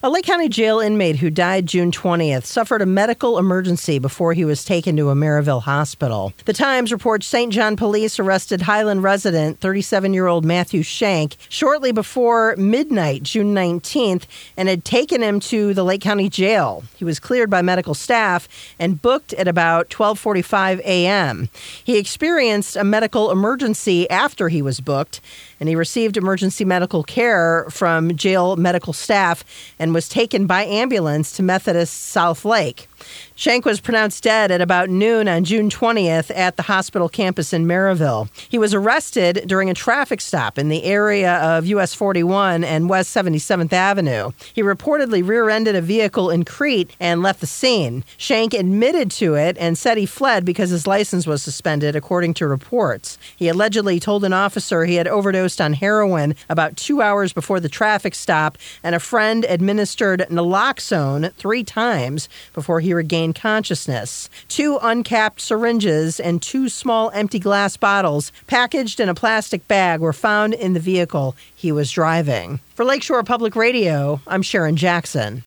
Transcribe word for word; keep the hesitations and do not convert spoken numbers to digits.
A Lake County Jail inmate who died June twentieth suffered a medical emergency before he was taken to a Maryville hospital. The Times reports Saint John police arrested Highland resident thirty-seven-year-old Matthew Shank shortly before midnight, June nineteenth, and had taken him to the Lake County Jail. He was cleared by medical staff and booked at about twelve forty-five a.m. He experienced a medical emergency after he was booked, and he received emergency medical care from jail medical staff and was taken by ambulance to Methodist South Lake. Shank was pronounced dead at about noon on June twentieth at the hospital campus in Maryville. He was arrested during a traffic stop in the area of U S forty-one and West seventy-seventh Avenue. He reportedly rear-ended a vehicle in Crete and left the scene. Shank admitted to it and said he fled because his license was suspended, according to reports. He allegedly told an officer he had overdosed on heroin about two hours before the traffic stop, and a friend administered naloxone three times before he regained consciousness. Two uncapped syringes and two small empty glass bottles packaged in a plastic bag were found in the vehicle he was driving. For Lakeshore Public Radio, I'm Sharon Jackson.